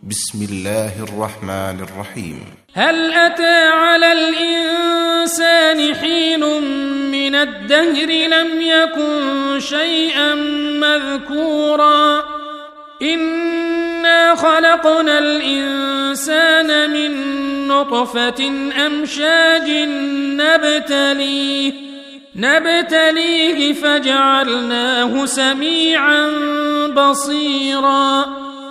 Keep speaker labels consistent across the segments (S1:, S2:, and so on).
S1: بسم الله الرحمن الرحيم.
S2: هل أتى على الإنسان حين من الدهر لم يكن شيئا مذكورا إنا خلقنا الإنسان من نطفة أمشاج نبتليه فجعلناه سميعا بصيرا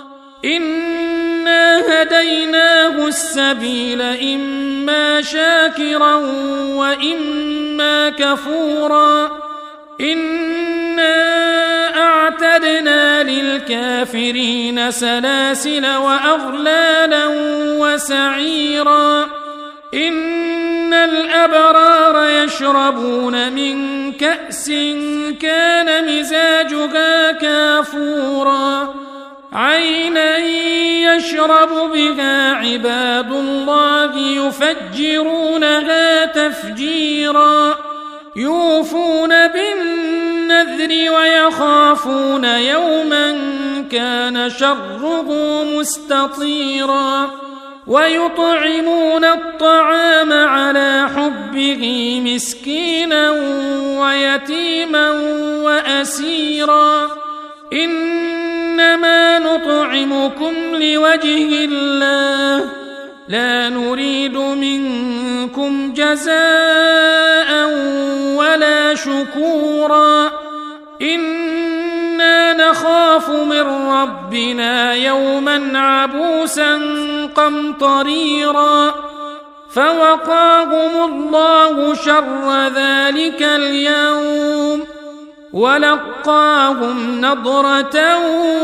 S2: إنا هديناه السبيل إما شاكرا وإما كفورا إنا أعتدنا للكافرين سلاسل وأغلالا وسعيرا إن الأبرار يشربون من كأس كان مزاجها كافورا عينا يشرب بها عباد الله يفجرونها تفجيرا يوفون بالنذر ويخافون يوما كان شره مستطيرا ويطعمون الطعام على حبه مسكينا ويتيما وأسيرا إنما نطعمكم لوجه الله لا نريد منكم جزاء ولا شكورا إنا نخاف من ربنا يوما عبوسا قمطريرا فوقاهم الله شر ذلك اليوم ولقاهم نضرة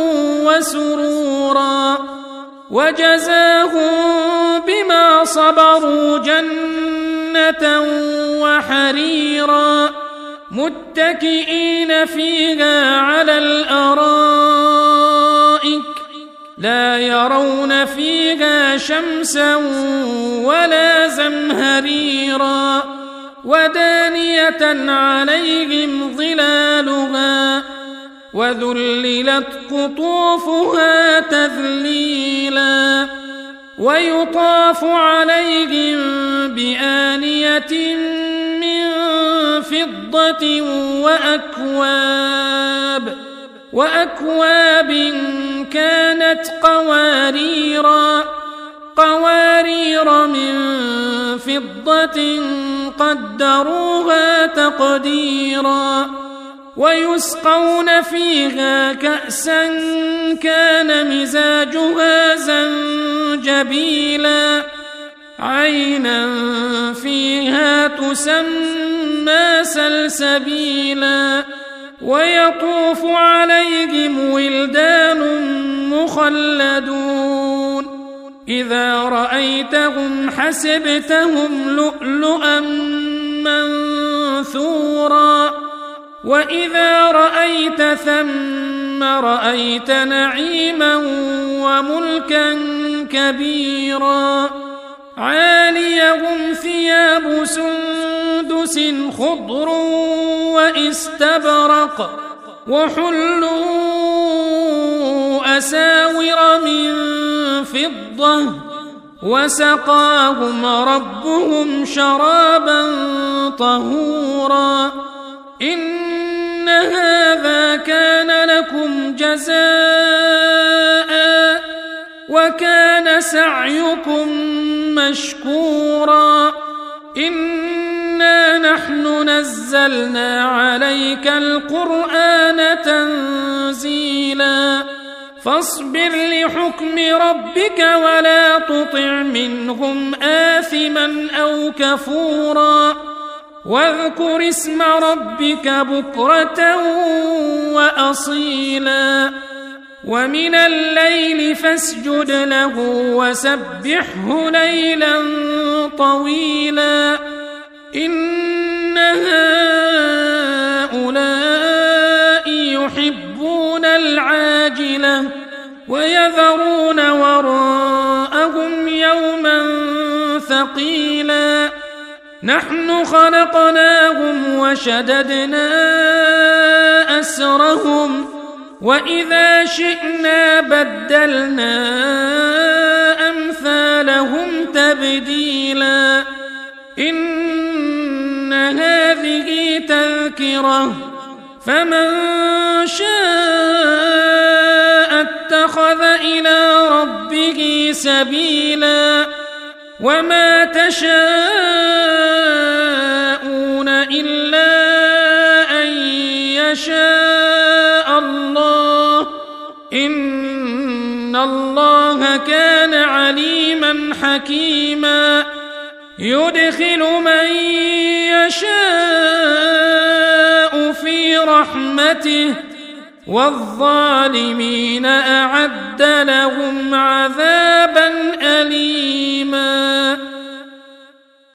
S2: وسرورا وجزاهم بما صبروا جنة وحريرا متكئين فيها على الأرائك لا يرون فيها شمسا ولا زمهريرا ودانية عليهم ظلالها وذللت قطوفها تذليلا ويطاف عليهم بآنية من فضة وأكواب كانت قوارير من فضة قدروها تقديرا ويسقون فيها كأسا كان مزاجها زنجبيلا عينا فيها تسمى سلسبيلا ويطوف عليهم ولدان مخلدون إذا رأيتهم حسبتهم لؤلؤا منثورا وإذا رأيت ثم رأيت نعيما وملكا كبيرا عاليهم ثياب سندس خضر واستبرق وحلوا أساور من فضة وسقاهم ربهم شرابا طهورا إن هذا كان لكم جزاء وكان سعيكم مشكورا إنا نحن نزلنا عليك القرآن تنزيلا فاصبر لحكم ربك ولا تطع منهم آثما أو كفورا واذكر اسم ربك بكرة وأصيلا ومن الليل فاسجد له وسبحه ليلا طويلا إن هؤلاء يحبون العاجلة ويذرون وراءهم يوما ثقيلا نحن خلقناهم وشددنا أسرهم وإذا شئنا بدلنا تبديلا إن هذه تذكرة فمن شاء اتخذ إلى ربه سبيلا وما تشاءون إلا أن يشاء الله إن الله كان عليما حكيما يدخل من يشاء في رحمته والظالمين أعد لهم عذابا